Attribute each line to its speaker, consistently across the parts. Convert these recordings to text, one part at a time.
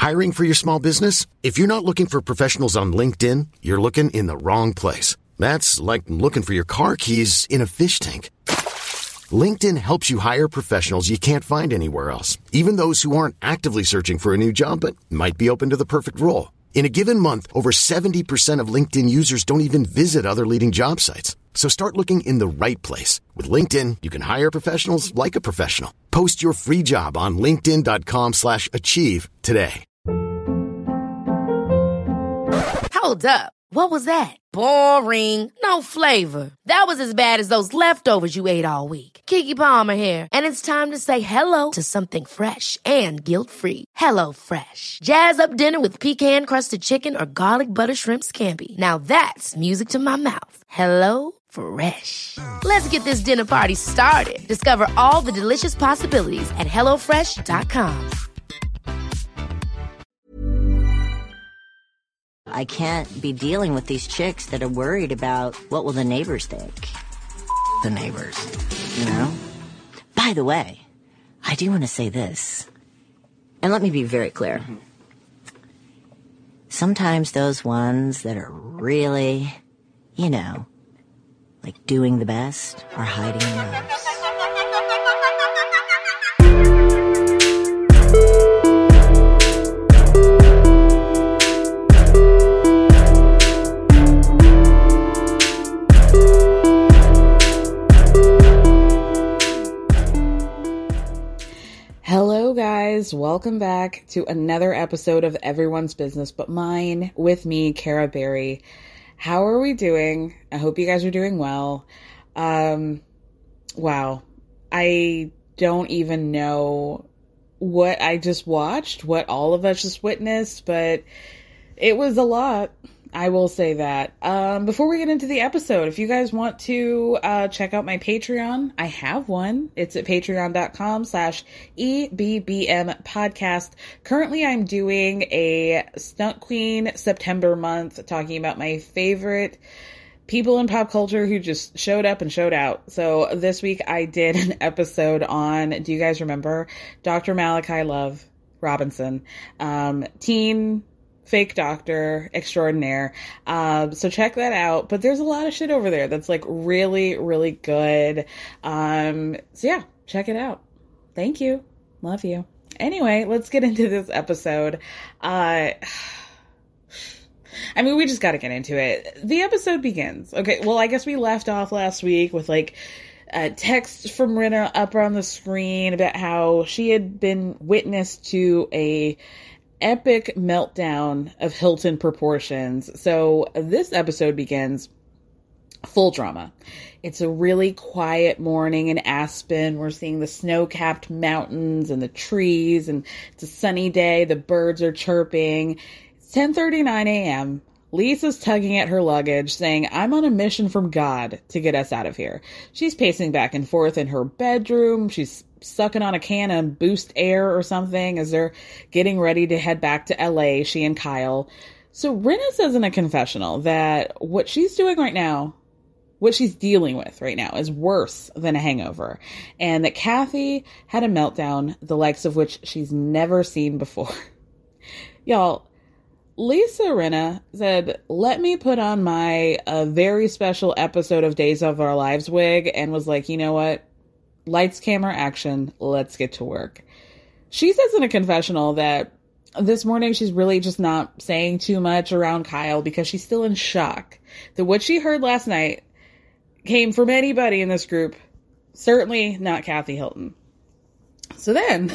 Speaker 1: Hiring for your small business? If you're not looking for professionals on LinkedIn, you're looking in the wrong place. That's like looking for your car keys in a fish tank. LinkedIn helps you hire professionals you can't find anywhere else, even those who aren't actively searching for a new job but might be open to the perfect role. In a given month, over 70% of LinkedIn users don't even visit other leading job sites. So start looking in the right place. With LinkedIn, you can hire professionals like a professional. Post your free job on linkedin.com/achieve today.
Speaker 2: Hold up. What was that? Boring. No flavor. That was as bad as those leftovers you ate all week. Keke Palmer here. And it's time to say hello to something fresh and guilt-free. Hello Fresh. Jazz up dinner with pecan-crusted chicken or garlic butter shrimp scampi. Now that's music to my mouth. Hello Fresh. Let's get this dinner party started. Discover all the delicious possibilities at hellofresh.com.
Speaker 3: I can't be dealing with these chicks that are worried about what will the neighbors think. The neighbors, you know? By the way, I do want to say this, and let me be very clear. Sometimes those ones that are really, you know, like doing the best are hiding the most.
Speaker 4: Hello guys, welcome back to another episode of Everyone's Business But Mine with me, Kara Berry. How are we doing? I hope you guys are doing well. Wow. I don't even know what I just watched, what all of us just witnessed, but it was a lot. I will say that. Before we get into the episode, if you guys want to check out my Patreon, I have one. It's at patreon.com/EBBM podcast. Currently, I'm doing a Stunt Queen September month, talking about my favorite people in pop culture who just showed up and showed out. So this week I did an episode on, do you guys remember, Dr. Malachi Love Robinson, teen fake doctor extraordinaire. So check that out. But there's a lot of shit over there that's like really, really good. So yeah, check it out. Thank you. Love you. Anyway, let's get into this episode. I mean, we just got to get into it. The episode begins. Okay, well, I guess we left off last week with like text from Rinna up on the screen about how she had been witness to a epic meltdown of Hilton proportions. So this episode begins full drama. It's a really quiet morning in Aspen. We're seeing the snow-capped mountains and the trees, and it's a sunny day. The birds are chirping. It's 10:39 a.m. Lisa's tugging at her luggage, saying, "I'm on a mission from God to get us out of here." She's pacing back and forth in her bedroom. She's sucking on a can of Boost Air or something as they're getting ready to head back to LA, she and Kyle. So Rinna says in a confessional that what she's doing right now, what she's dealing with right now, is worse than a hangover. And that Kathy had a meltdown, the likes of which she's never seen before. Y'all, Lisa Rinna said, "Let me put on my very special episode of Days of Our Lives wig," and was like, you know what? Lights, camera, action. Let's get to work. She says in a confessional that this morning she's really just not saying too much around Kyle because she's still in shock that what she heard last night came from anybody in this group, certainly not Kathy Hilton. So then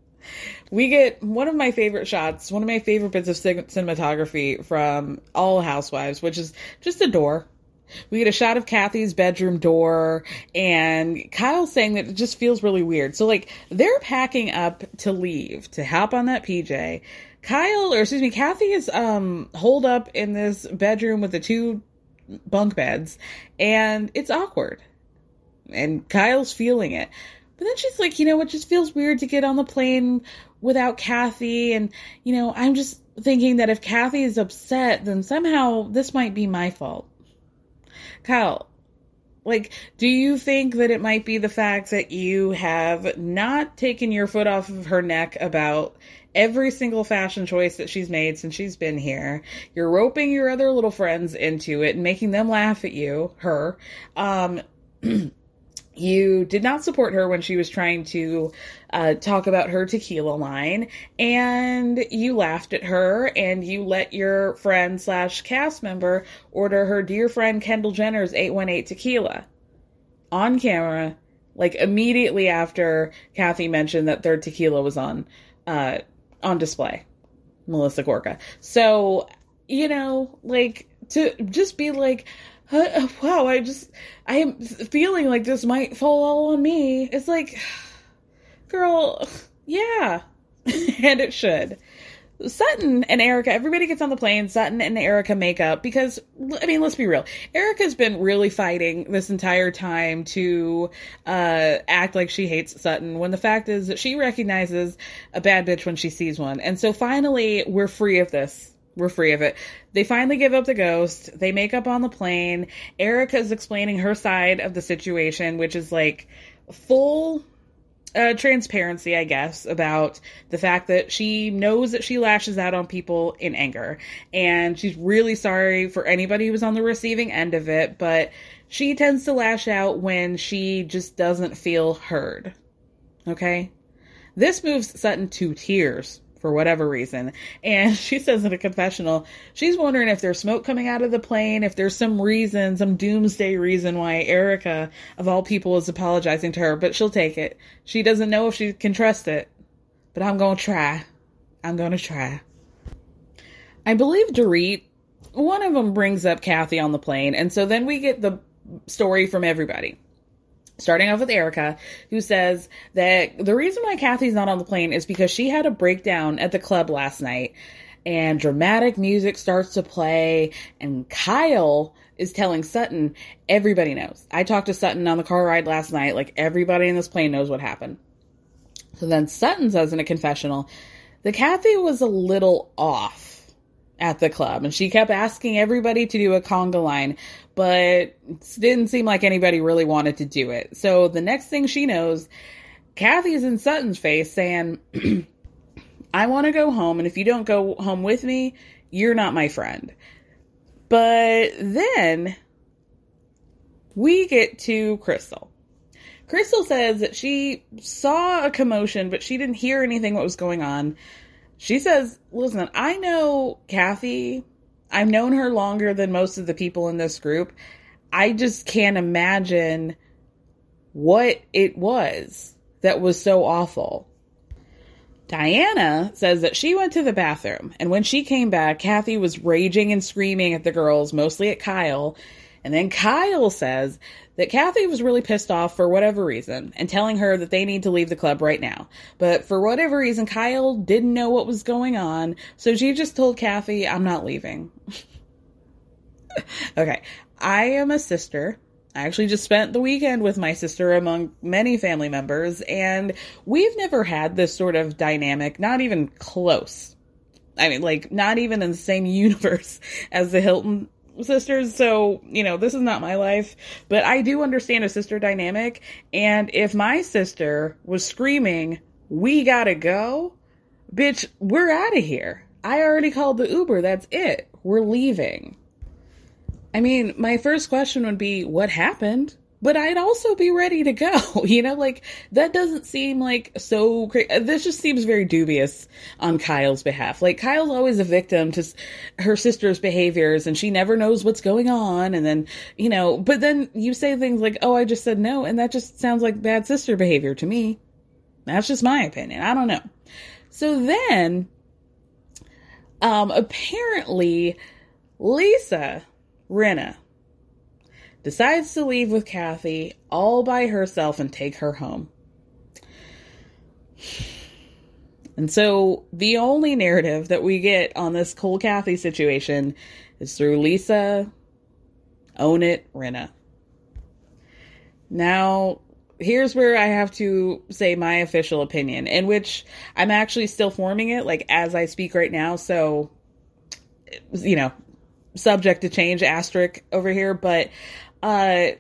Speaker 4: we get one of my favorite shots, one of my favorite bits of cinematography from all Housewives, which is just a door. We get a shot of Kathy's bedroom door, and Kyle saying that it just feels really weird. So, like, they're packing up to leave, to hop on that PJ. Kathy is holed up in this bedroom with the two bunk beds, and it's awkward. And Kyle's feeling it. But then she's like, you know, it just feels weird to get on the plane without Kathy, and, you know, I'm just thinking that if Kathy is upset, then somehow this might be my fault. Kyle, like, do you think that it might be the fact that you have not taken your foot off of her neck about every single fashion choice that she's made since she's been here. You're roping your other little friends into it and making them laugh at her. You did not support her when she was trying to talk about her tequila line, and you laughed at her, and you let your friend / cast member order her dear friend Kendall Jenner's 818 tequila on camera, like immediately after Kathy mentioned that their tequila was on display. Melissa Gorga. So, like, to just be like, wow, I am feeling like this might fall all on me. It's like, girl, yeah. And it should. Sutton and Erica, everybody gets on the plane. Sutton and Erica make up because, I mean, let's be real. Erica's been really fighting this entire time to act like she hates Sutton, when the fact is that she recognizes a bad bitch when she sees one. And so finally, we're free of this. We're free of it. They finally give up the ghost. They make up on the plane. Erica's explaining her side of the situation, which is like full transparency, I guess, about the fact that she knows that she lashes out on people in anger. And she's really sorry for anybody who was on the receiving end of it, but she tends to lash out when she just doesn't feel heard. Okay? This moves Sutton to tears for whatever reason. And she says in a confessional, she's wondering if there's smoke coming out of the plane, if there's some reason, some doomsday reason why Erica, of all people, is apologizing to her, but she'll take it. She doesn't know if she can trust it, but I'm going to try. I'm going to try. I believe Dorit, one of them brings up Kathy on the plane, and so then we get the story from everybody. Starting off with Erica, who says that the reason why Kathy's not on the plane is because she had a breakdown at the club last night, and dramatic music starts to play, and Kyle is telling Sutton, everybody knows. I talked to Sutton on the car ride last night, like everybody in this plane knows what happened. So then Sutton says in a confessional that Kathy was a little off at the club, and she kept asking everybody to do a conga line, but it didn't seem like anybody really wanted to do it. So the next thing she knows, Kathy's in Sutton's face saying, I want to go home, and if you don't go home with me, you're not my friend. But then we get to Crystal. Crystal says that she saw a commotion, but she didn't hear anything what was going on. She says, listen, I know Kathy. I've known her longer than most of the people in this group. I just can't imagine what it was that was so awful. Diana says that she went to the bathroom, and when she came back, Kathy was raging and screaming at the girls, mostly at Kyle. And then Kyle says that Kathy was really pissed off for whatever reason and telling her that they need to leave the club right now. But for whatever reason, Kyle didn't know what was going on, so she just told Kathy, I'm not leaving. Okay, I am a sister. I actually just spent the weekend with my sister among many family members, and we've never had this sort of dynamic, not even close. I mean, like, not even in the same universe as the Hilton sisters, so, this is not my life, but I do understand a sister dynamic, and if my sister was screaming, we gotta go, bitch, we're out of here. I already called the Uber, that's it. We're leaving. I mean, my first question would be, what happened? But I'd also be ready to go, that doesn't seem like so crazy. This just seems very dubious on Kyle's behalf. Like, Kyle's always a victim to her sister's behaviors, and she never knows what's going on, and then, but then you say things like, oh, I just said no, and that just sounds like bad sister behavior to me. That's just my opinion. I don't know. So then, apparently, Lisa Rinna decides to leave with Kathy all by herself and take her home. And so the only narrative that we get on this Cole Kathy situation is through Lisa Own It Rinna. Now, here's where I have to say my official opinion, in which I'm actually still forming it, as I speak right now. So, subject to change, asterisk over here, but Rinna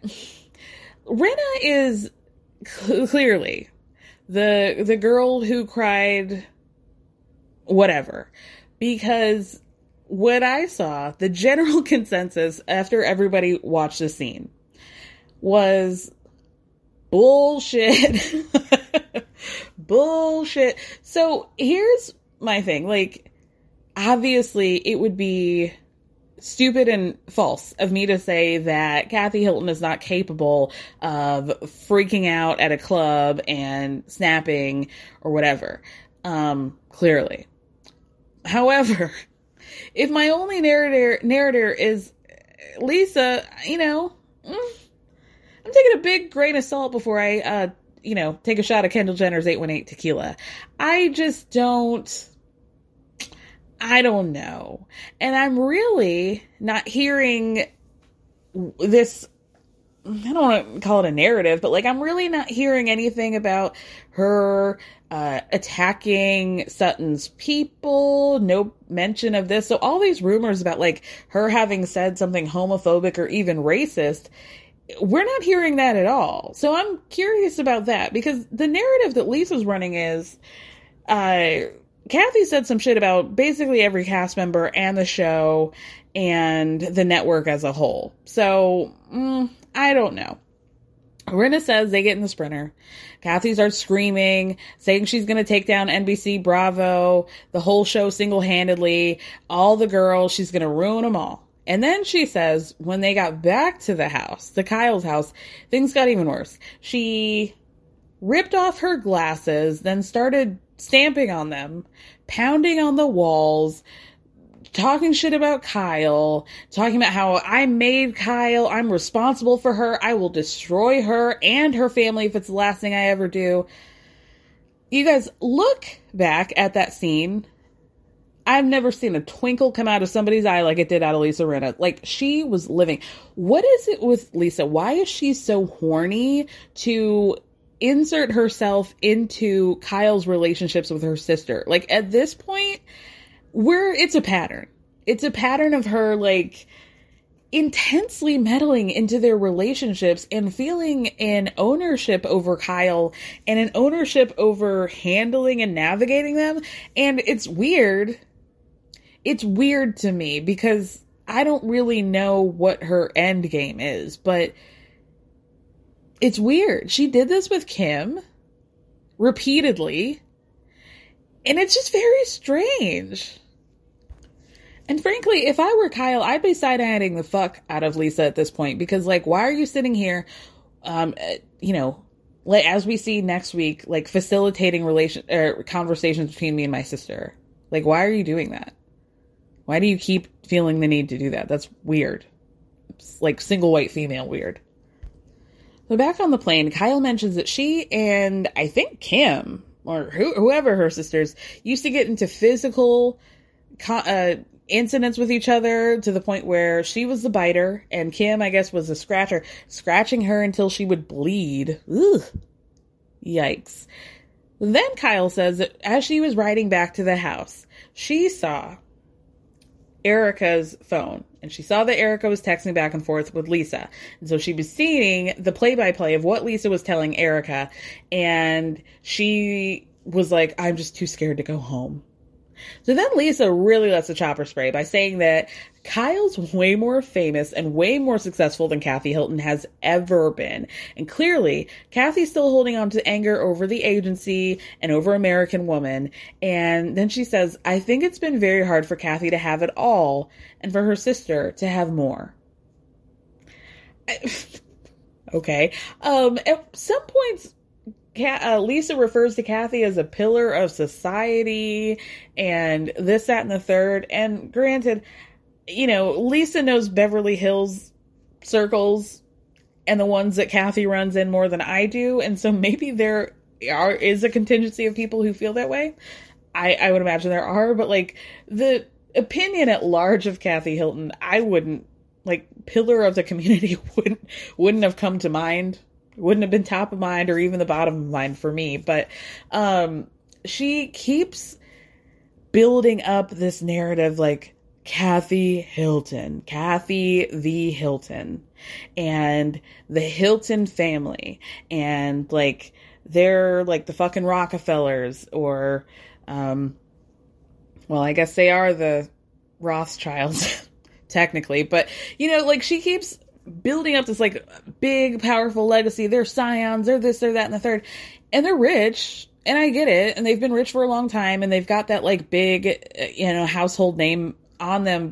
Speaker 4: is clearly the girl who cried whatever. Because what I saw, the general consensus after everybody watched the scene was bullshit. Bullshit. So here's my thing. Like, obviously it would be stupid and false of me to say that Kathy Hilton is not capable of freaking out at a club and snapping or whatever. Clearly. However, if my only narrator is Lisa, you know, I'm taking a big grain of salt before I, take a shot of Kendall Jenner's 818 tequila. I don't know. And I'm really not hearing this, I don't want to call it a narrative, but like, I'm really not hearing anything about her attacking Sutton's people, no mention of this. So all these rumors about like her having said something homophobic or even racist, we're not hearing that at all. So I'm curious about that, because the narrative that Lisa's running is, Kathy said some shit about basically every cast member and the show and the network as a whole. So, I don't know. Rinna says they get in the Sprinter. Kathy starts screaming, saying she's going to take down NBC, Bravo, the whole show single-handedly, all the girls, she's going to ruin them all. And then she says when they got back to the house, to Kyle's house, things got even worse. She ripped off her glasses, then started stamping on them, pounding on the walls, talking shit about Kyle, talking about how I made Kyle, I'm responsible for her, I will destroy her and her family if it's the last thing I ever do. You guys, look back at that scene. I've never seen a twinkle come out of somebody's eye like it did out of Lisa Rinna. Like, she was living. What is it with Lisa? Why is she so horny to insert herself into Kyle's relationships with her sister? Like, at this point, it's a pattern. It's a pattern of her, like, intensely meddling into their relationships and feeling an ownership over Kyle and an ownership over handling and navigating them. And it's weird. It's weird to me because I don't really know what her end game is, but it's weird. She did this with Kim repeatedly, and it's just very strange. And frankly, if I were Kyle, I'd be side-eyeing the fuck out of Lisa at this point, because, like, why are you sitting here, like, as we see next week, like, facilitating conversations between me and my sister? Like, why are you doing that? Why do you keep feeling the need to do that? That's weird. It's like single white female weird. So back on the plane, Kyle mentions that she and I think Kim, or whoever her sisters, used to get into physical incidents with each other to the point where she was the biter and Kim, I guess, was the scratcher, scratching her until she would bleed. Ugh. Yikes. Then Kyle says that as she was riding back to the house, she saw Erica's phone, and she saw that Erica was texting back and forth with Lisa. And so she was seeing the play-by-play of what Lisa was telling Erica, and she was like, I'm just too scared to go home. So then Lisa really lets the chopper spray by saying that Kyle's way more famous and way more successful than Kathy Hilton has ever been. And clearly, Kathy's still holding on to anger over the agency and over American Woman. And then she says, I think it's been very hard for Kathy to have it all and for her sister to have more. Okay. At some points, Lisa refers to Kathy as a pillar of society and this, that, and the third. And granted, Lisa knows Beverly Hills circles and the ones that Kathy runs in more than I do. And so maybe there is a contingency of people who feel that way. I would imagine there are, but like the opinion at large of Kathy Hilton, I wouldn't, like, pillar of the community wouldn't have come to mind. Wouldn't have been top of mind or even the bottom of mind for me. But she keeps building up this narrative like Kathy Hilton, Kathy the Hilton, and the Hilton family. And like they're like the fucking Rockefellers or Well, I guess they are the Rothschilds, technically. But, you know, like, she keeps building up this, like, big, powerful legacy. They're scions, they're this, they're that, and the third. And they're rich, and I get it. And they've been rich for a long time, and they've got that, like, big, you know, household name on them.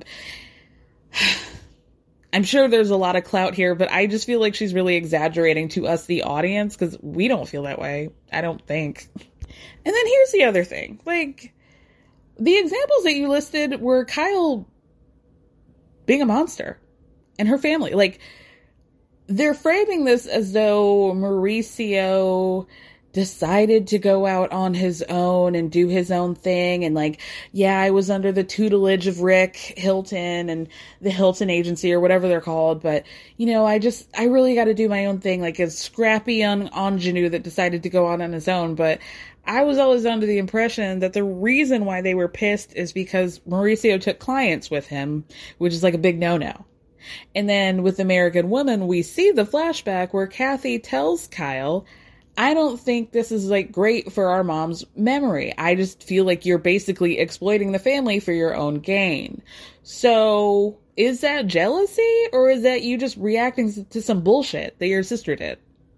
Speaker 4: I'm sure there's a lot of clout here, but I just feel like she's really exaggerating to us, the audience, because we don't feel that way. I don't think. And then here's the other thing. Like, the examples that you listed were Kyle being a monster and her family. Like, they're framing this as though Mauricio decided to go out on his own and do his own thing. And like, yeah, I was under the tutelage of Rick Hilton and the Hilton Agency or whatever they're called. But, you know, I really got to do my own thing. Like a scrappy ingenue that decided to go out on his own. But I was always under the impression that the reason why they were pissed is because Mauricio took clients with him, which is like a big no-no. And then with American Woman, we see the flashback where Kathy tells Kyle, I don't think this is like great for our mom's memory. I just feel like you're basically exploiting the family for your own gain. So is that jealousy, or is that you just reacting to some bullshit that your sister did?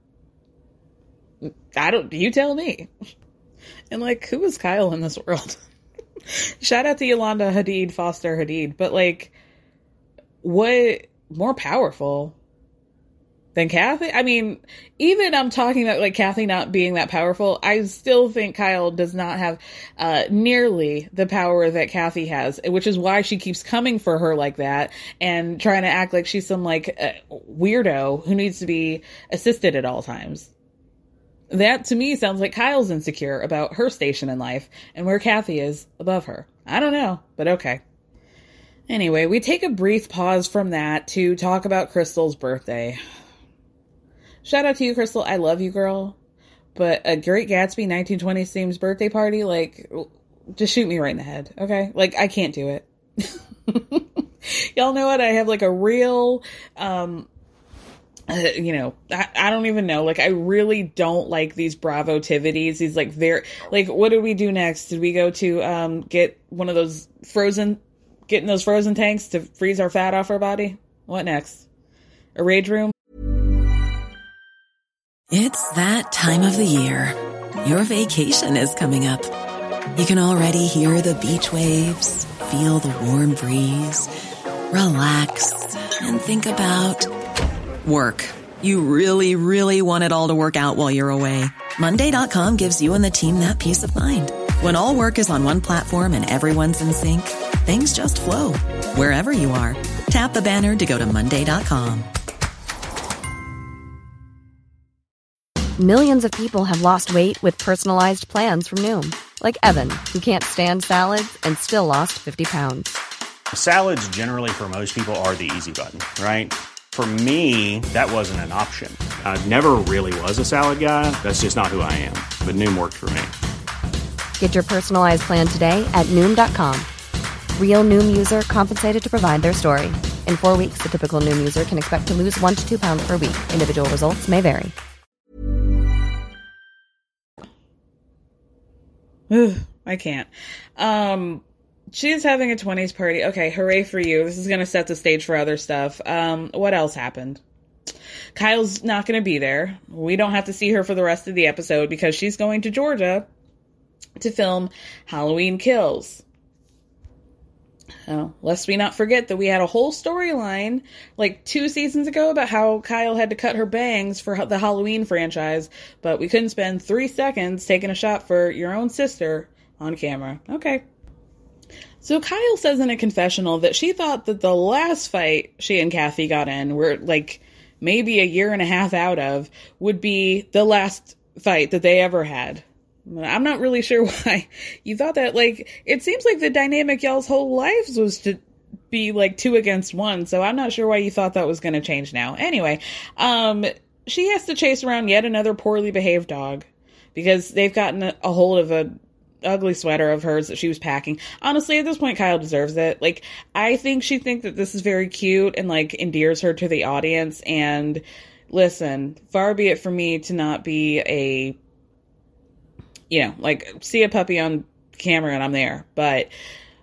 Speaker 4: You tell me. And like, who is Kyle in this world? Shout out to Yolanda Hadid, Foster Hadid. But like, what more powerful than Kathy? I mean, even I'm talking about like Kathy not being that powerful, I still think Kyle does not have nearly the power that Kathy has, which is why she keeps coming for her like that and trying to act like she's some like weirdo who needs to be assisted at all times. That to me sounds like Kyle's insecure about her station in life and where Kathy is above her. I don't know, but okay. Anyway, we take a brief pause from that to talk about Crystal's birthday. Shout out to you, Crystal. I love you, girl. But a Great Gatsby 1920s themed birthday party, like, just shoot me right in the head, okay? Like, I can't do it. Y'all know what? I have, like, a real, you know, I don't even know. Like, I really don't like these Bravo-tivities. These, like, like, what did we do next? Did we go to, get one of those getting those frozen tanks to freeze our fat off our body? What next? A rage room?
Speaker 5: It's that time of the year. Your vacation is coming up. You can already hear the beach waves, feel the warm breeze, relax, and think about work. You really, really want it all to work out while you're away. Monday.com gives you and the team that peace of mind. When all work is on one platform and everyone's in sync, things just flow. Wherever you are, tap the banner to go to Monday.com.
Speaker 6: Millions of people have lost weight with personalized plans from Noom. Like Evan, who can't stand salads and still lost 50 pounds.
Speaker 7: Salads generally for most people are the easy button, right? For me, that wasn't an option. I never really was a salad guy. That's just not who I am. But Noom worked for me.
Speaker 6: Get your personalized plan today at Noom.com. Real Noom user compensated to provide their story. In 4 weeks, the typical Noom user can expect to lose 1 to 2 pounds per week. Individual results may vary.
Speaker 4: I can't. She is having a 20s party. Okay, hooray for you. This is going to set the stage for other stuff. What else happened? Kyle's not going to be there. We don't have to see her for the rest of the episode because she's going to Georgia to film Halloween Kills. Oh, lest we not forget that we had a whole storyline like 2 seasons ago about how Kyle had to cut her bangs for the Halloween franchise, but we couldn't spend 3 seconds taking a shot for your own sister on camera. Okay. So Kyle says in a confessional that she thought that the last fight she and Kathy got in, were like maybe a year and a half out of, would be the last fight that they ever had. I'm not really sure why you thought that. Like, it seems like the dynamic y'all's whole lives was to be like 2 against 1. So I'm not sure why you thought that was going to change now. Anyway, she has to chase around yet another poorly behaved dog because they've gotten a hold of a ugly sweater of hers that she was packing. Honestly, at this point, Kyle deserves it. Like, I think she thinks that this is very cute and like endears her to the audience. And listen, far be it from me to not be like, see a puppy on camera and I'm there. But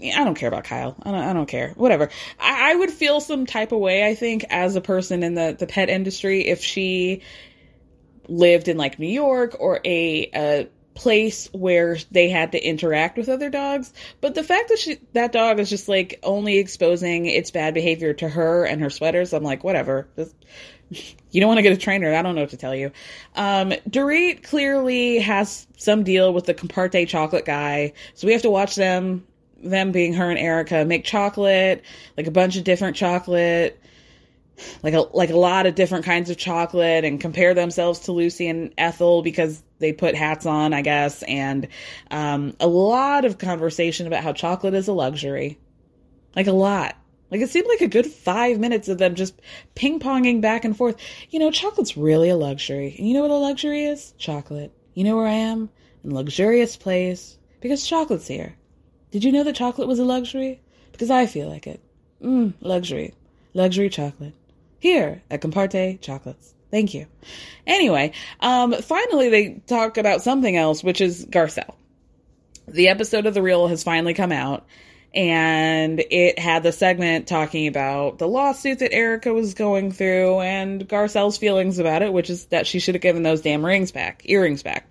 Speaker 4: I don't care about Kyle. I don't care. Whatever. I would feel some type of way, I think, as a person in the pet industry if she lived in like New York or a place where they had to interact with other dogs. But the fact that that dog is just like only exposing its bad behavior to her and her sweaters, I'm like, whatever. You don't want to get a trainer. I don't know what to tell you. Dorit clearly has some deal with the Comparte chocolate guy. So we have to watch them being her and Erica, make chocolate, like a bunch of different chocolate, like a lot of different kinds of chocolate, and compare themselves to Lucy and Ethel because they put hats on, I guess. And a lot of conversation about how chocolate is a luxury. Like a lot. Like, it seemed like a good 5 minutes of them just ping-ponging back and forth. You know, chocolate's really a luxury. And you know what a luxury is? Chocolate. You know where I am? In a luxurious place. Because chocolate's here. Did you know that chocolate was a luxury? Because I feel like it. Luxury. Luxury chocolate. Here at Comparte Chocolates. Thank you. Anyway, finally they talk about something else, which is Garcelle. The episode of The Real has finally come out. And it had the segment talking about the lawsuit that Erica was going through and Garcelle's feelings about it, which is that she should have given those damn earrings back.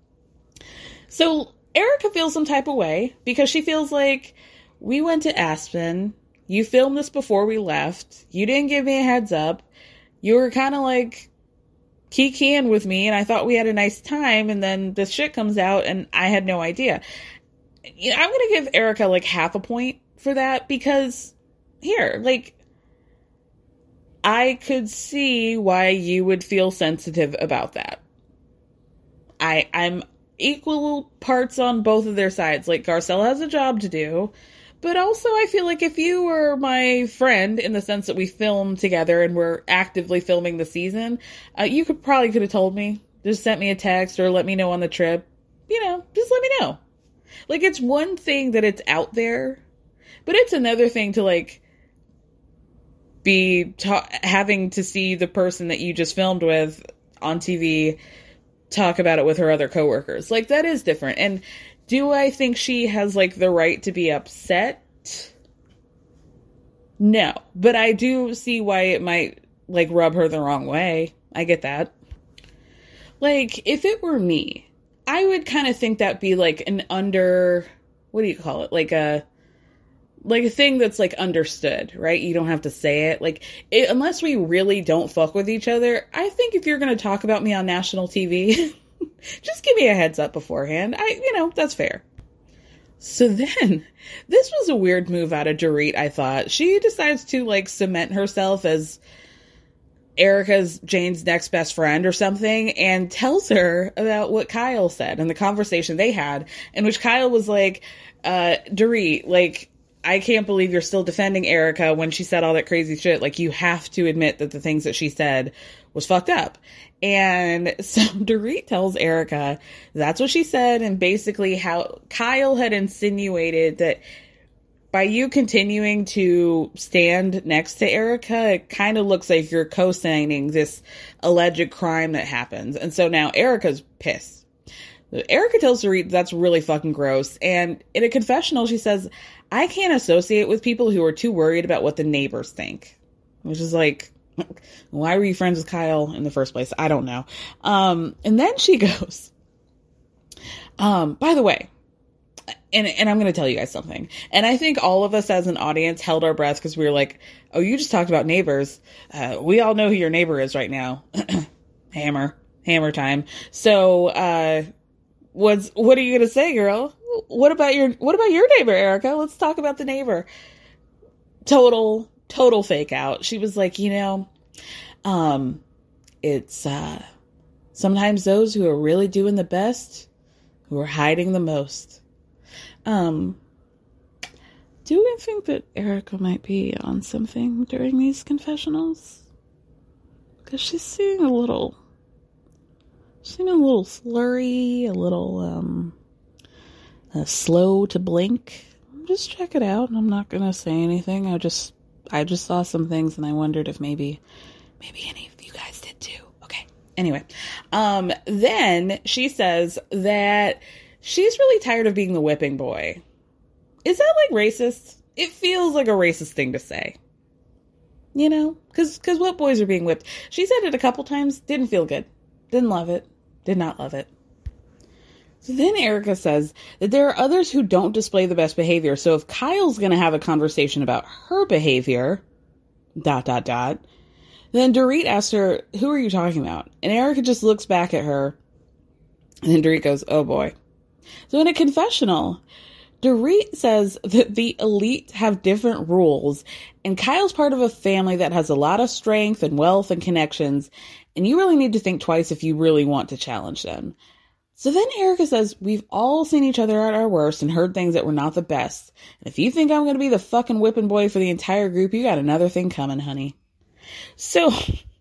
Speaker 4: So Erica feels some type of way because she feels like, we went to Aspen. You filmed this before we left. You didn't give me a heads up. You were kind of like kikiing with me and I thought we had a nice time. And then this shit comes out and I had no idea. I'm going to give Erica like half a point for that because here, like, I could see why you would feel sensitive about that. I'm equal parts on both of their sides. Like, Garcelle has a job to do, but also I feel like if you were my friend in the sense that we filmed together and we're actively filming the season, you could have told me, just sent me a text or let me know on the trip, just let me know. Like, it's one thing that it's out there, but it's another thing to, like, be having to see the person that you just filmed with on TV talk about it with her other coworkers. Like, that is different. And do I think she has, like, the right to be upset? No. But I do see why it might, like, rub her the wrong way. I get that. Like, if it were me, I would kind of think that'd be like an what do you call it? Like a thing that's like understood, right? You don't have to say it. Like, unless we really don't fuck with each other, I think if you're going to talk about me on national TV, just give me a heads up beforehand. That's fair. So then, this was a weird move out of Dorit, I thought. She decides to like cement herself as Erica's Jane's next best friend or something and tells her about what Kyle said and the conversation they had, in which Kyle was like, Dorit, like, I can't believe you're still defending Erica when she said all that crazy shit. Like, you have to admit that the things that she said was fucked up. And so Dorit tells Erica that's what she said, and basically how Kyle had insinuated that by you continuing to stand next to Erica, it kind of looks like you're co-signing this alleged crime that happens. And so now Erica's pissed. Erica tells Dorit that's really fucking gross. And in a confessional, she says, I can't associate with people who are too worried about what the neighbors think. Which is like, why were you friends with Kyle in the first place? I don't know. And then she goes, by the way, and I'm going to tell you guys something. And I think all of us as an audience held our breath because we were like, oh, you just talked about neighbors. We all know who your neighbor is right now. Hammer time. So, what are you going to say, girl? What about your neighbor, Erica? Let's talk about the neighbor. Total fake out. She was like, it's, sometimes those who are really doing the best who are hiding the most. Do you think that Erica might be on something during these confessionals? Because she's seeming a little slurry, a little, slow to blink. Just check it out. I'm not gonna say anything. I just saw some things and I wondered if maybe any of you guys did too. Okay. Anyway, then she says that she's really tired of being the whipping boy. Is that like racist? It feels like a racist thing to say. You know? Because what boys are being whipped? She said it a couple times. Didn't feel good. Didn't love it. Did not love it. So then Erica says that there are others who don't display the best behavior. So if Kyle's going to have a conversation about her behavior, ... then Dorit asks her, who are you talking about? And Erica just looks back at her. And then Dorit goes, oh boy. So in a confessional, Dorit says that the elite have different rules. And Kyle's part of a family that has a lot of strength and wealth and connections. And you really need to think twice if you really want to challenge them. So then Erica says, we've all seen each other at our worst and heard things that were not the best. And if you think I'm going to be the fucking whipping boy for the entire group, you got another thing coming, honey. So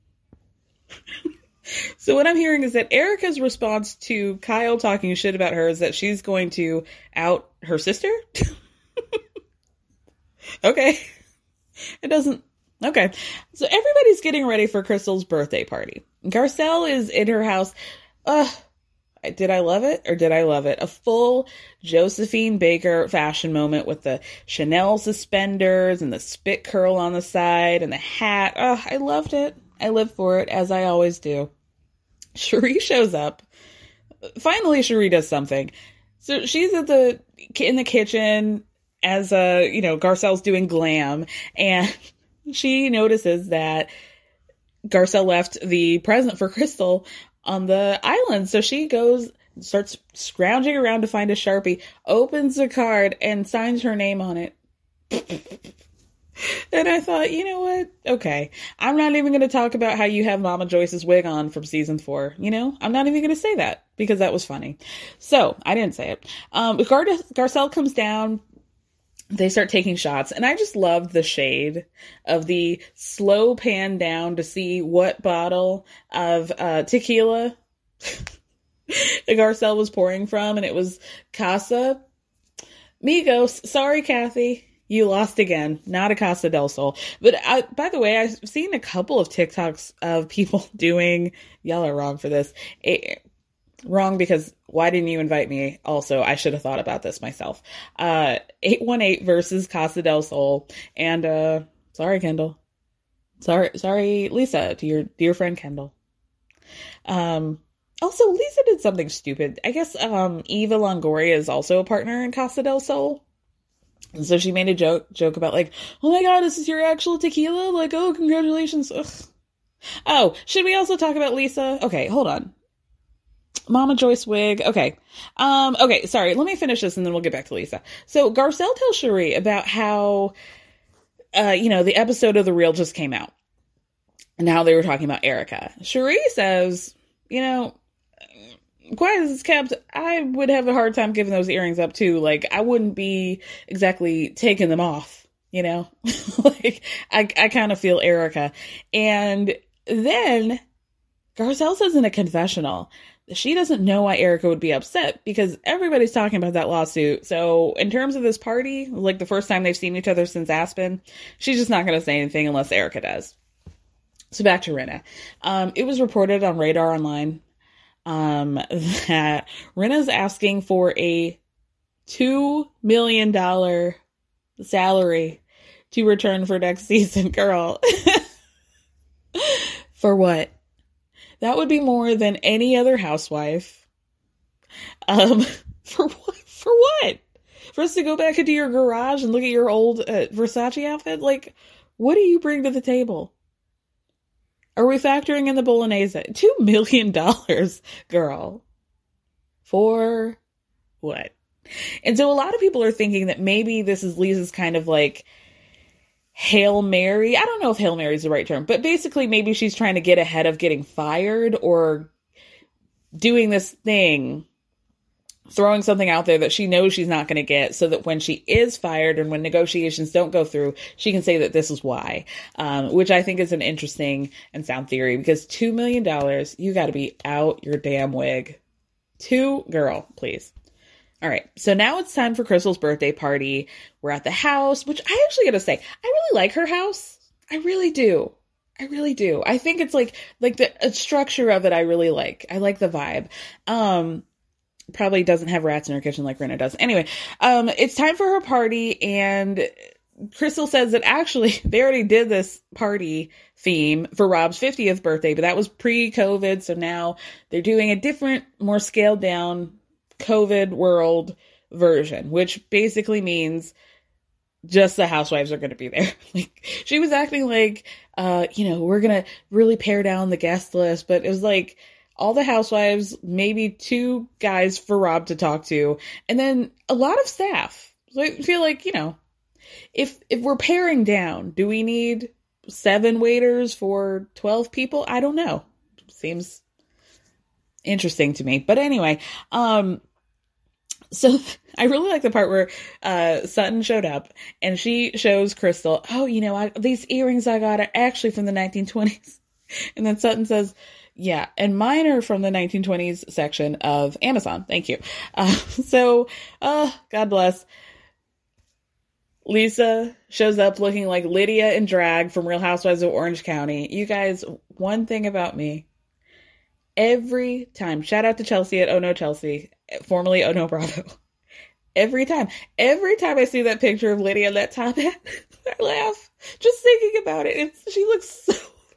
Speaker 4: what I'm hearing is that Erica's response to Kyle talking shit about her is that she's going to out her sister? Okay. It doesn't... Okay. So everybody's getting ready for Crystal's birthday party. Garcelle is in her house. Did I love it or did I love it? A full Josephine Baker fashion moment with the Chanel suspenders and the spit curl on the side and the hat. Oh, I loved it. I live for it, as I always do. Cherie shows up. Finally, Cherie does something. So she's in the kitchen as Garcelle's doing glam, and she notices that Garcelle left the present for Crystal on the island. So she goes, starts scrounging around to find a Sharpie, opens the card, and signs her name on it. And I thought, you know what? Okay. I'm not even going to talk about how you have Mama Joyce's wig on from season 4. You know, I'm not even going to say that because that was funny. So I didn't say it. Garcelle comes down. They start taking shots. And I just loved the shade of the slow pan down to see what bottle of tequila Garcelle was pouring from. And it was Casa Migos. Sorry, Kathy. You lost again. Not a Casa del Sol. But by the way, I've seen a couple of TikToks of people doing, y'all are wrong for this. Wrong because why didn't you invite me? Also, I should have thought about this myself. 818 versus Casa del Sol. And sorry, Kendall. Sorry, Lisa, to your dear friend Kendall. Also, Lisa did something stupid. I guess Eva Longoria is also a partner in Casa del Sol. And so she made a joke about like, oh my God, this is your actual tequila? Like, oh, congratulations. Ugh. Oh, should we also talk about Lisa? Okay, hold on. Mama Joyce wig. Okay. Okay, sorry. Let me finish this and then we'll get back to Lisa. So Garcelle tells Cherie about how, the episode of The Real just came out. And how they were talking about Erica. Cherie says, quiet as it's kept, I would have a hard time giving those earrings up too. Like, I wouldn't be exactly taking them off, like, I kind of feel Erica. And then Garcelle says in a confessional that she doesn't know why Erica would be upset because everybody's talking about that lawsuit. So in terms of this party, like the first time they've seen each other since Aspen, she's just not going to say anything unless Erica does. So back to Rinna. It was reported on Radar Online that Rinna's asking for a $2 million salary to return for next season. Girl. For what? That would be more than any other housewife. For what? For what? For us to go back into your garage and look at your old Versace outfit? Like, what do you bring to the table? Are we factoring in the bolognese? $2 million, girl. For what? And so a lot of people are thinking that maybe this is Lisa's kind of like Hail Mary. I don't know if Hail Mary is the right term, but basically maybe she's trying to get ahead of getting fired or doing this thing, throwing something out there that she knows she's not going to get so that when she is fired and when negotiations don't go through, she can say that this is why, which I think is an interesting and sound theory because $2 million, you got to be out your damn wig. Girl, please. All right. So now it's time for Crystal's birthday party. We're at the house, which I actually got to say, I really like her house. I really do. I really do. I think it's like the structure of it. I really like. I like the vibe. probably doesn't have rats in her kitchen like Rinna does. Anyway, it's time for her party, and Crystal says that actually they already did this party theme for Rob's 50th birthday, but that was pre-COVID, so now they're doing a different, more scaled down COVID world version, which basically means just the housewives are going to be there. Like, she was acting like, we're going to really pare down the guest list, but it was like all the housewives, maybe 2 guys for Rob to talk to, and then a lot of staff. So I feel like, if we're paring down, do we need 7 waiters for 12 people? I don't know. Seems interesting to me. But anyway, so I really like the part where Sutton showed up and she shows Crystal, these earrings I got are actually from the 1920s. And then Sutton says, yeah, and mine are from the 1920s section of Amazon. Thank you. God bless. Lisa shows up looking like Lydia in drag from Real Housewives of Orange County. You guys, one thing about me, every time, shout out to Chelsea at Oh No Chelsea, formerly Oh No Bravo. Every time I see that picture of Lydia in that top hat, I laugh just thinking about it. She looks so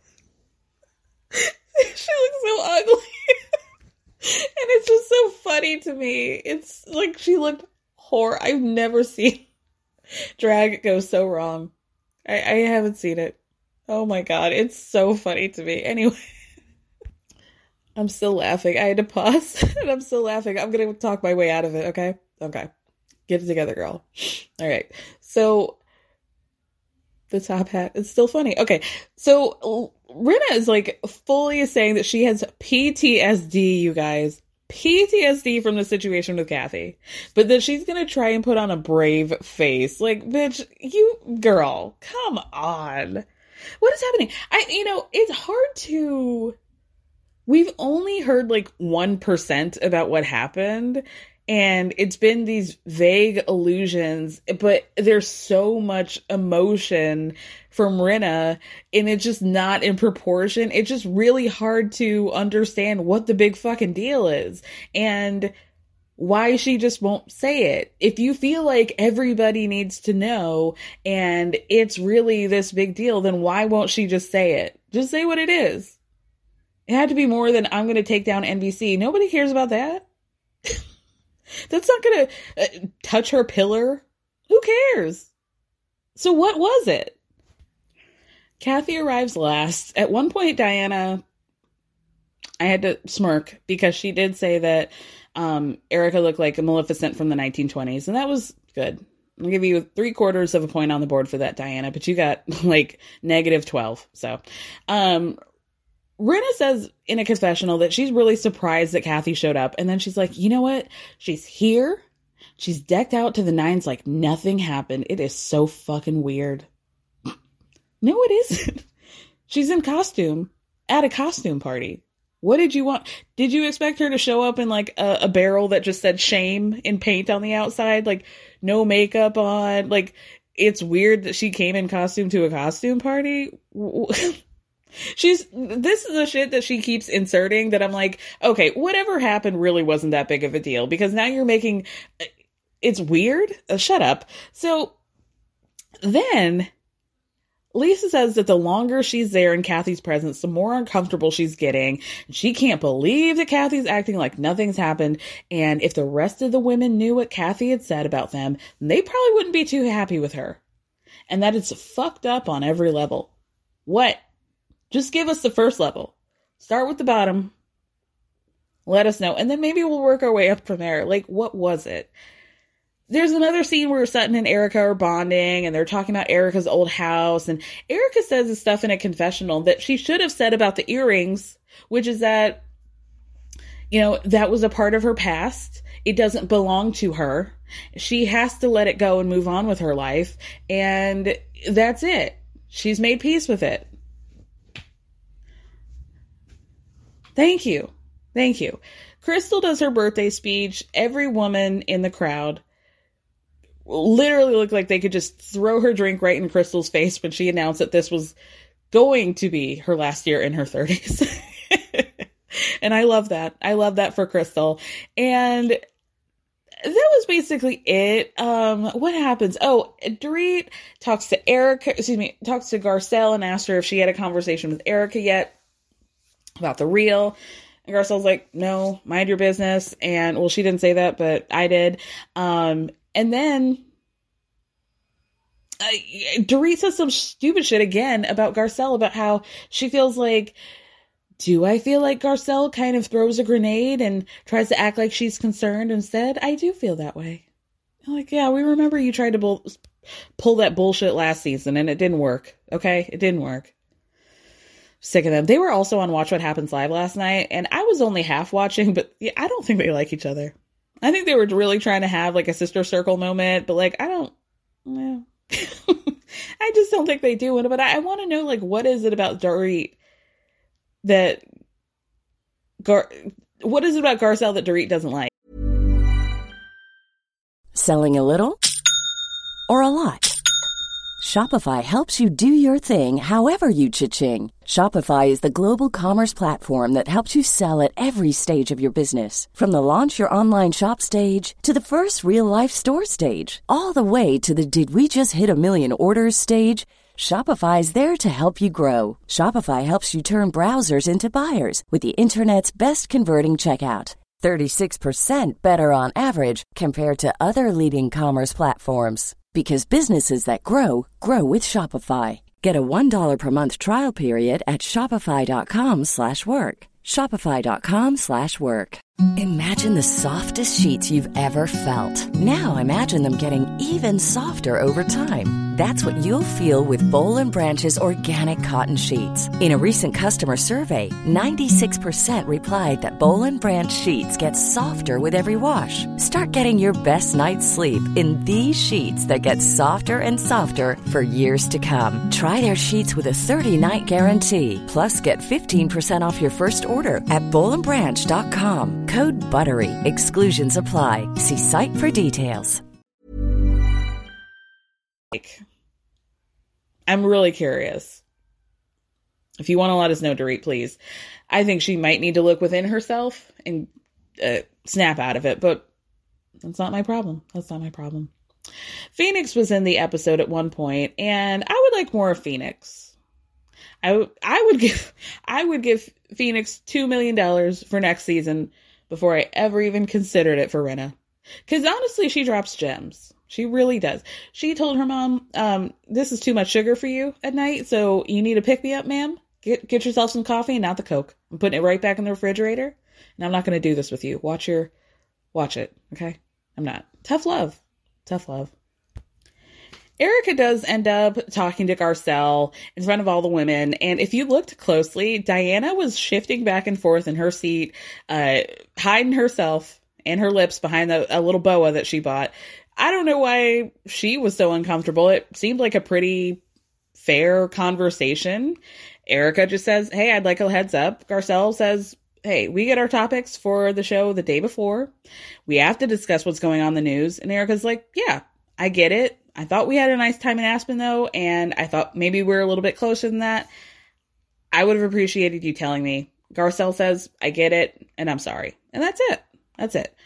Speaker 4: ugly. And it's just so funny to me. It's like she looked horrible. I've never seen drag goes so wrong. I haven't seen it. Oh my god, it's so funny to me. Anyway, I'm still laughing. I had to pause, and I'm still laughing. I'm gonna talk my way out of it, okay? Okay. Get it together, girl. All right. So, the top hat, it's still funny. Okay. So, Rinna is like fully saying that she has PTSD, you guys. PTSD from the situation with Kathy, but that she's gonna try and put on a brave face. Like, bitch, you girl, come on. What is happening? It's hard to, we've only heard like 1% about what happened, and it's been these vague allusions, but there's so much emotion from Rinna, and it's just not in proportion. It's just really hard to understand what the big fucking deal is and why she just won't say it. If you feel like everybody needs to know and it's really this big deal, then why won't she just say it? Just say what it is. It had to be more than I'm going to take down NBC. Nobody cares about that. That's not going to touch her pillar. Who cares? So what was it? Kathy arrives last. At one point, Diana, I had to smirk because she did say that Erica looked like a Maleficent from the 1920s, and that was good. I'll give you 3/4 of a point on the board for that, Diana, but you got like -12. So, Rinna says in a confessional that she's really surprised that Kathy showed up. And then she's like, you know what? She's here. She's decked out to the nines like nothing happened. It is so fucking weird. No, it isn't. She's in costume at a costume party. What did you want? Did you expect her to show up in like a barrel that just said shame in paint on the outside? Like no makeup on? Like, it's weird that she came in costume to a costume party. This is the shit that she keeps inserting that I'm like, okay, whatever happened really wasn't that big of a deal, because now you're making, it's weird. Shut up. So then Lisa says that the longer she's there in Kathy's presence, the more uncomfortable she's getting. She can't believe that Kathy's acting like nothing's happened. And if the rest of the women knew what Kathy had said about them, they probably wouldn't be too happy with her. And that it's fucked up on every level. What? Just give us the first level. Start with the bottom. Let us know. And then maybe we'll work our way up from there. Like, what was it? There's another scene where Sutton and Erica are bonding and they're talking about Erica's old house. And Erica says this stuff in a confessional that she should have said about the earrings, which is that, that was a part of her past. It doesn't belong to her. She has to let it go and move on with her life. And that's it. She's made peace with it. Thank you. Thank you. Crystal does her birthday speech. Every woman in the crowd literally looked like they could just throw her drink right in Crystal's face when she announced that this was going to be her last year in her 30s. And I love that. I love that for Crystal. And that was basically it. What happens? Oh, Dorit talks to Garcelle and asks her if she had a conversation with Erica yet about the reel. And Garcelle's like, no, mind your business. And well, she didn't say that, but I did. And then Dorit says some stupid shit again about Garcelle, about how she feels like, do I feel like Garcelle kind of throws a grenade and tries to act like she's concerned instead? I do feel that way. I'm like, yeah, we remember you tried to pull that bullshit last season and it didn't work. Okay? It didn't work. Sick of them. They were also on Watch What Happens Live last night, and I was only half watching, but yeah, I don't think they like each other. I think they were really trying to have like a sister circle moment, but like, I don't, yeah. I just don't think they do. But I want to know, like, what is it about Dorit what is it about Garcelle that Dorit doesn't like?
Speaker 8: Selling a little or a lot? Shopify helps you do your thing however you cha-ching. Shopify is the global commerce platform that helps you sell at every stage of your business. From the launch your online shop stage to the first real life store stage, all the way to the did we just hit a million orders stage. Shopify is there to help you grow. Shopify helps you turn browsers into buyers with the internet's best converting checkout. 36% better on average compared to other leading commerce platforms. Because businesses that grow, grow with Shopify. Get a $1 per month trial period at shopify.com/work. Shopify.com/work. Imagine the softest sheets you've ever felt. Now imagine them getting even softer over time. That's what you'll feel with Boll & Branch's organic cotton sheets. In a recent customer survey, 96% replied that Boll & Branch sheets get softer with every wash. Start getting your best night's sleep in these sheets that get softer and softer for years to come. Try their sheets with a 30-night guarantee. Plus, get 15% off your first order at bollandbranch.com. Code BUTTERY. Exclusions apply. See site for details.
Speaker 4: I'm really curious. If you want to let us know, Dorit, please. I think she might need to look within herself and snap out of it, but that's not my problem. That's not my problem. Phoenix was in the episode at one point, and I would like more of Phoenix. I would give Phoenix $2 million for next season before I ever even considered it for Rinna. Because honestly, she drops gems. She really does. She told her mom, this is too much sugar for you at night, so you need to pick me up, ma'am. Get yourself some coffee and not the Coke. I'm putting it right back in the refrigerator, and I'm not going to do this with you. Watch it, okay? I'm not. Tough love. Tough love. Erica does end up talking to Garcelle in front of all the women, and if you looked closely, Diana was shifting back and forth in her seat, hiding herself and her lips behind a little boa that she bought. I don't know why she was so uncomfortable. It seemed like a pretty fair conversation. Erica just says, hey, I'd like a heads up. Garcelle says, hey, we get our topics for the show the day before. We have to discuss what's going on in the news. And Erica's like, yeah, I get it. I thought we had a nice time in Aspen, though, and I thought maybe we're a little bit closer than that. I would have appreciated you telling me. Garcelle says, I get it, and I'm sorry. And that's it. That's it.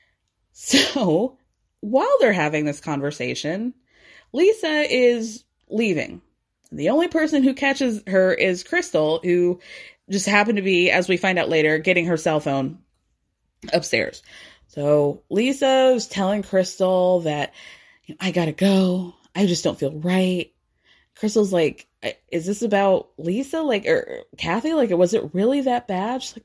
Speaker 4: So, while they're having this conversation, Lisa is leaving. The only person who catches her is Crystal, who just happened to be, as we find out later, getting her cell phone upstairs. So, Lisa's telling Crystal that, I gotta go. I just don't feel right. Crystal's like, is this about Lisa? Like, or Kathy? Like, was it really that bad? She's like,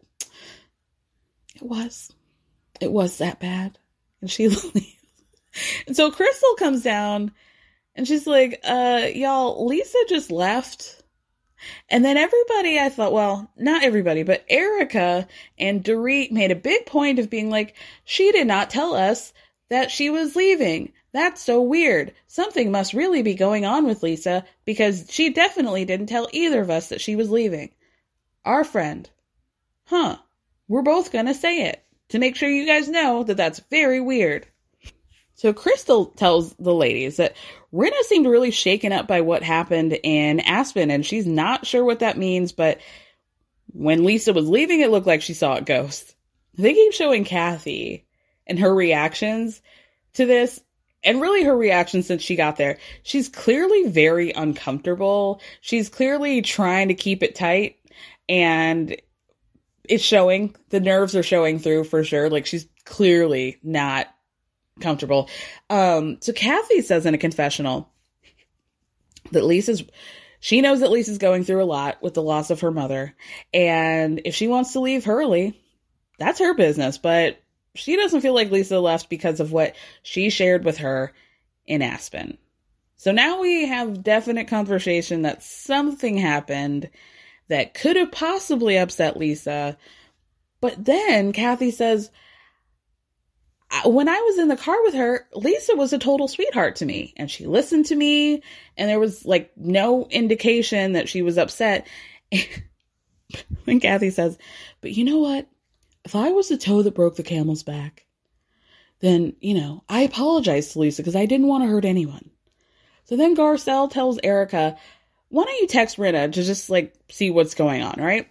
Speaker 4: it was. It was that bad. And she leaves. And so Crystal comes down and she's like, y'all, Lisa just left. And then everybody, I thought, well, not everybody, but Erica and Dorit made a big point of being like, she did not tell us that she was leaving. That's so weird. Something must really be going on with Lisa because she definitely didn't tell either of us that she was leaving. Our friend. Huh. We're both going to say it to make sure you guys know that that's very weird. So Crystal tells the ladies that Rinna seemed really shaken up by what happened in Aspen, and she's not sure what that means, but When Lisa was leaving, it looked like she saw a ghost. They keep showing Kathy and her reactions to this, and really her reaction since she got there. She's clearly very uncomfortable. She's clearly trying to keep it tight, and it's showing. The nerves are showing through for sure. Like, she's clearly not comfortable. So Kathy says in a confessional that she knows that Lisa's going through a lot with the loss of her mother, and if she wants to leave early, that's her business, but she doesn't feel like Lisa left because of what she shared with her in Aspen. So now we have definite conversation that something happened that could have possibly upset Lisa. But then Kathy says, when I was in the car with her, Lisa was a total sweetheart to me, and she listened to me, and there was like no indication that she was upset. When Kathy says, but you know what? If I was the toe that broke the camel's back, then, I apologize to Lisa because I didn't want to hurt anyone. So then Garcelle tells Erica, why don't you text Rinna to just see what's going on, right?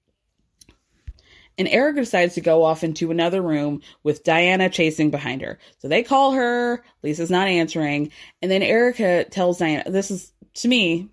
Speaker 4: And Erica decides to go off into another room with Diana chasing behind her. So they call her, Lisa's not answering. And then Erica tells Diana, this is, to me,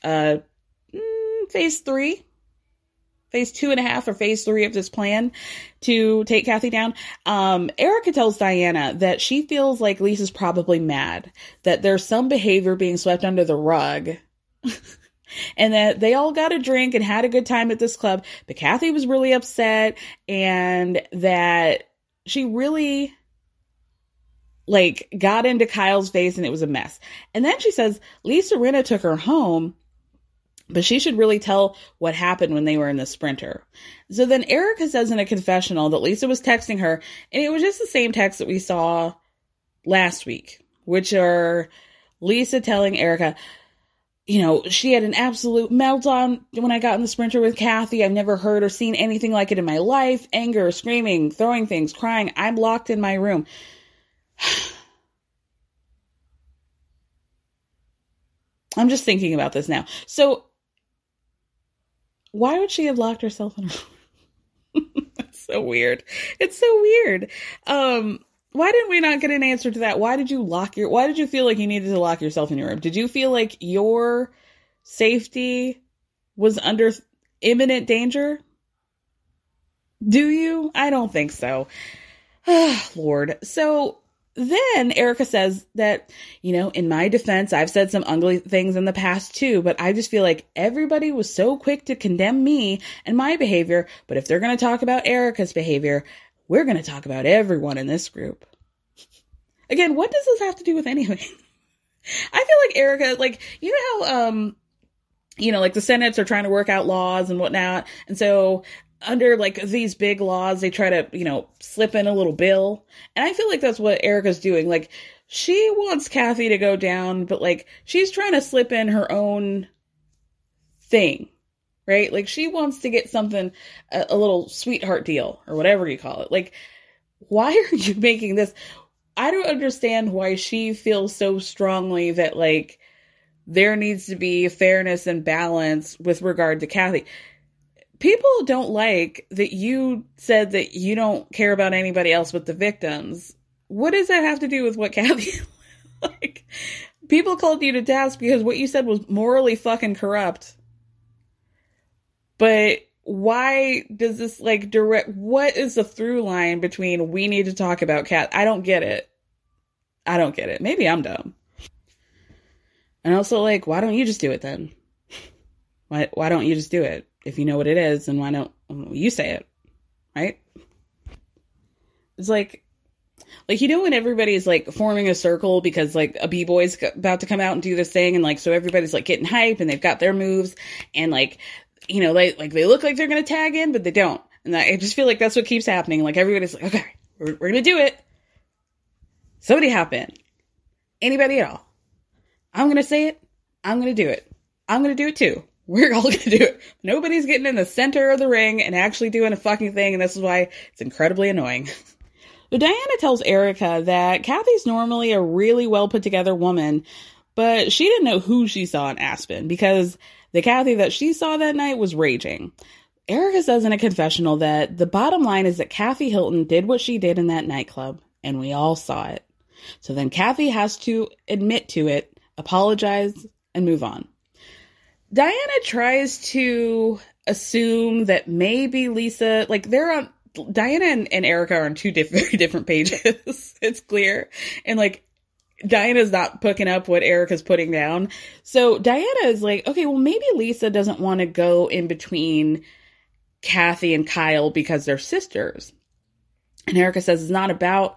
Speaker 4: phase 3. Phase 2.5 or phase 3 of this plan to take Kathy down. Erica tells Diana that she feels like Lisa's probably mad, that there's some behavior being swept under the rug, and that they all got a drink and had a good time at this club, but Kathy was really upset, and that she really got into Kyle's face and it was a mess. And then she says Lisa Rinna took her home, but she should really tell what happened when they were in the Sprinter. So then Erica says in a confessional that Lisa was texting her, and it was just the same text that we saw last week, which are Lisa telling Erica, she had an absolute meltdown when I got in the Sprinter with Kathy. I've never heard or seen anything like it in my life. Anger, screaming, throwing things, crying. I'm locked in my room. I'm just thinking about this now. So, why would she have locked herself in her room? That's so weird. It's so weird. Why didn't we not get an answer to that? Why did you feel like you needed to lock yourself in your room? Did you feel like your safety was under imminent danger? Do you? I don't think so. Lord. So then Erica says that, in my defense, I've said some ugly things in the past too, but I just feel like everybody was so quick to condemn me and my behavior. But if they're going to talk about Erica's behavior, we're going to talk about everyone in this group. Again, what does this have to do with anything? I feel like Erica, how, the Senates are trying to work out laws and whatnot. And so under these big laws, they try to, slip in a little bill. And I feel like that's what Erica's doing. She wants Kathy to go down, but she's trying to slip in her own thing, right? She wants to get something, a little sweetheart deal or whatever you call it. Why are you making this? I don't understand why she feels so strongly that there needs to be fairness and balance with regard to Kathy. People don't like that you said that you don't care about anybody else but the victims. What does that have to do with what Kathy people called you to task because what you said was morally fucking corrupt. But why does this what is the through line between we need to talk about Kat? I don't get it. Maybe I'm dumb. And also why don't you just do it then? Why don't you just do it? If you know what it is, then why don't you say it? Right? It's when everybody's forming a circle because a B-boy's about to come out and do this thing, and so everybody's getting hype and they've got their moves, and they look like they're gonna tag in, but they don't. And I just feel like that's what keeps happening. Everybody's okay, we're gonna do it. Somebody hop in. Anybody at all. I'm gonna say it. I'm gonna do it. I'm gonna do it too. We're all gonna do it. Nobody's getting in the center of the ring and actually doing a fucking thing, and this is why it's incredibly annoying. But Diana tells Erica that Kathy's normally a really well put together woman, but she didn't know who she saw in Aspen because the Kathy that she saw that night was raging. Erica says in a confessional that the bottom line is that Kathy Hilton did what she did in that nightclub, and we all saw it. So then Kathy has to admit to it, apologize, and move on. Diana tries to assume that maybe Lisa, like Diana and Erica are on two very different pages. It's clear. And like, Diana's not picking up what Erica's putting down. So Diana is like, okay, well, maybe Lisa doesn't want to go in between Kathy and Kyle because they're sisters. And Erica says it's not about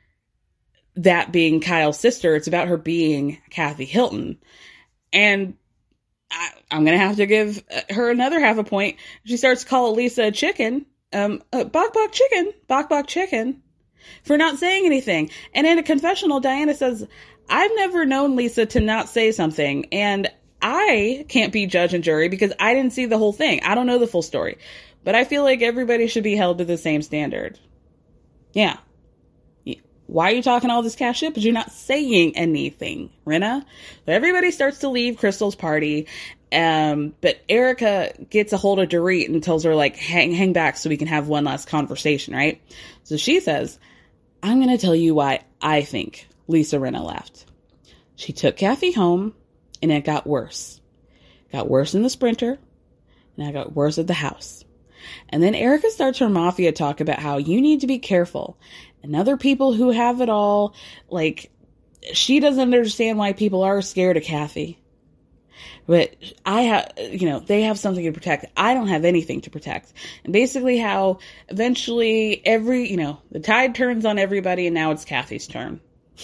Speaker 4: that being Kyle's sister. It's about her being Kathy Hilton. And I'm going to have to give her another half a point. She starts to call Lisa a chicken, bok chicken, for not saying anything. And in a confessional, Diana says, I've never known Lisa to not say something. And I can't be judge and jury because I didn't see the whole thing. I don't know the full story. But I feel like everybody should be held to the same standard. Yeah. Why are you talking all this cash shit? But you're not saying anything, Rinna. So everybody starts to leave Crystal's party. But Erica gets a hold of Dorit and tells her, like, hang back so we can have one last conversation, right? So she says, I'm going to tell you why I think Lisa Rinna left. She took Kathy home, and it got worse. It got worse in the Sprinter, and it got worse at the house. And then Erica starts her mafia talk about how you need to be careful. And other people who have it all, like, she doesn't understand why people are scared of Kathy. But they have something to protect. I don't have anything to protect. And basically how eventually the tide turns on everybody and now it's Kathy's turn.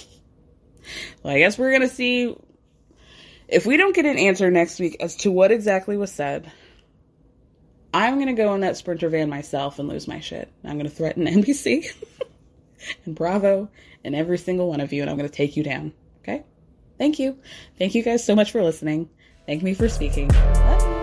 Speaker 4: Well, I guess we're going to see if we don't get an answer next week as to what exactly was said. I'm going to go in that Sprinter van myself and lose my shit. I'm going to threaten NBC and Bravo and every single one of you, and I'm going to take you down. Okay? Thank you. Thank you guys so much for listening. Thank me for speaking. Bye.